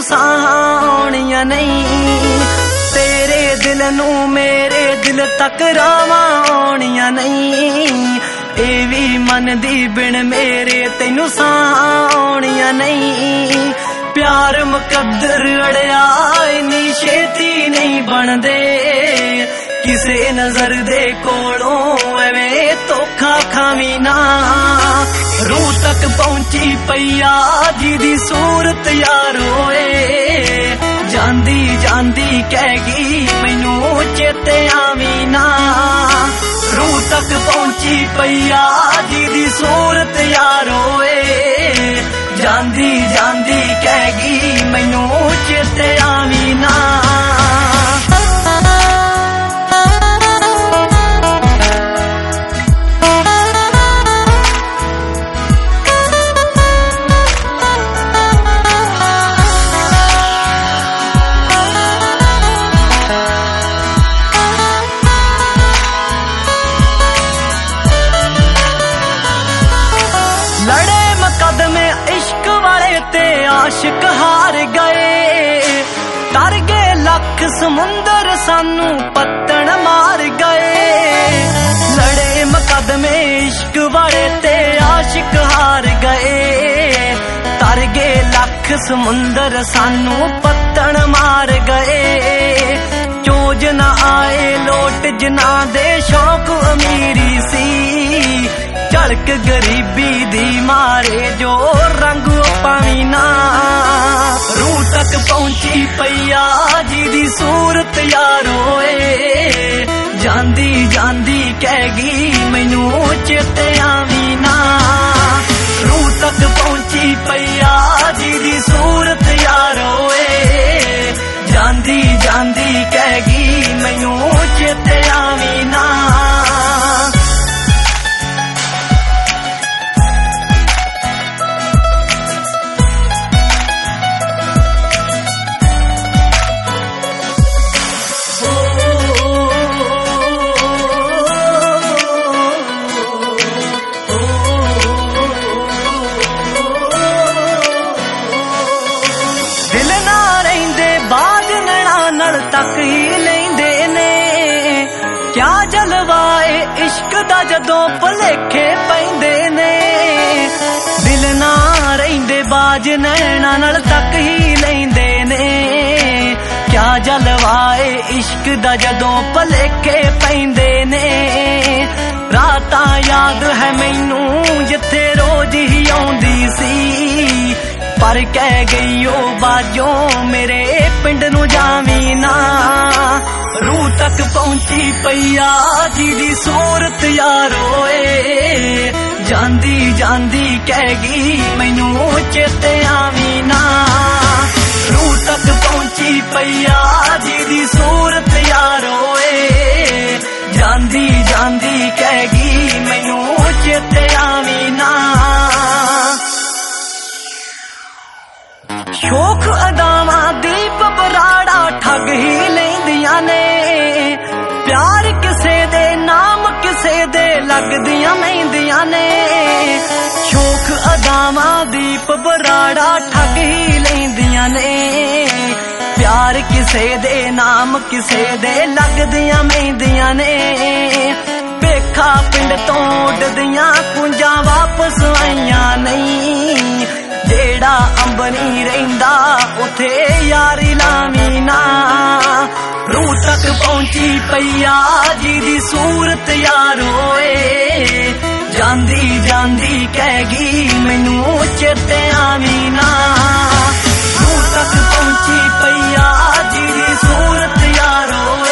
ਸਾਹਣੀਆਂ ਨਹੀਂ। ਤੇਰੇ ਦਿਲ ਨੂੰ ਮੇਰੇ ਦਿਲ ਤੱਕ ਰਾਵਾਂ ਆਉਣੀਆਂ ਨਹੀਂ। ਇਹ ਵੀ ਮਨ ਦੀ ਬਿਨ ਮੇਰੇ ਤੈਨੂੰ ਸਾਹਣੀਆਂ ਨਹੀਂ। ਪਿਆਰ ਮੁਕੱਦਰ ਅੜਿਆ ਇੰਨੀ ਛੇਤੀ ਨਹੀਂ ਬਣਦੇ। ਕਿਸੇ ਨਜ਼ਰ ਦੇ ਕੋਲੋਂ ਐਵੇਂ ਧੋਖਾ ਖਾਵੀਂ ਨਾ। ਰੂਹ ਤੱਕ ਪਹੁੰਚੀ ਪਈਆ ਜਿਹਦੀ ਸੂਰਤ ਯਾਰ ਓਏ। ਜਾਂਦੀ ਜਾਂਦੀ ਕਹਿ ਗਈ ਮੈਨੂੰ ਚੇਤੇ ਆਵੀਂ ਨਾ। ਰੂਹ ਤੱਕ ਪਹੁੰਚੀ ਪਈਆ ਜਿਹਦੀ ਸੂਰਤ ਯਾਰ ਓਏ। ਜਾਂਦੀ ਜਾਂਦੀ ਕਹਿ ਗਈ ਮੈਨੂੰ ਚੇਤੇ ਆਵੀਂ ਨਾ। लड़े मुकदमे इश्क वाले ते आशिक हार गए। तर गए लख समुंदर सानू पत्तन मार गए। लड़े मुकदमे इश्क वाले ते आशिक हार गए। तर गए लख समुंदर सानू पत्तन मार गए। चोज ना आए लोट जिना दे शौक अमीरी सी। झलक गरीबी दी मारे जो रंग पावी ना। रूह तक पहुंची पईया जिहदी सूरत यार ओए। जांदी जांदी कह गई मैनू चेते आवी ना। रूह तक पहुंची पईया जिहदी सूरत यार ओए। जांदी जांदी कह गई मैनू चेते आवी ना। तक ही लेंदे ने क्या जलवाए इश्क दा जदों भुलेखे पैंदे ने। दिल ना रहिंदे बाज नैना नाल तक ही लेंदे ने। क्या जलवाए इश्क दा जदों भुलेखे पैंदे ने। रातां याद है मैनू जिथे रोज ही आउंदी सी। पर कह गई ओ बाजों मेरे पिंड नू जावी ना। रूह तक पहुंची पईया जिहदी सूरत यार ओए। जांदी जांदी कह गई मैनू चेते आवी ना। रूह तक पहुंची पईया जिहदी सूरत यार ओए। जांदी जांदी कह गई मैनू चेते आवी ना। शोख अदावां दीप बराड़ा ठग ही लैंदियां ने। प्यार किसे दे नाम किसे दे लगदियां लैंदियां ने। शोख अदावां दीप बराड़ा ठग ही लैंदियां ने। प्यार किसे दे नाम किसे दे लगदियां लैंदियां ने। भेखा पिंड तो उडदियां कुंजां वापस आईयां नहीं। जेड़ा अंब नहीं रहिंदा उथे यारी लावी ना। रूह तक पहुंची पईया जिहदी सूरत यार ओए। जांदी जांदी कह गई मैनू चेते आवी ना। रूह तक पहुंची पईया जिहदी सूरत यार ओए।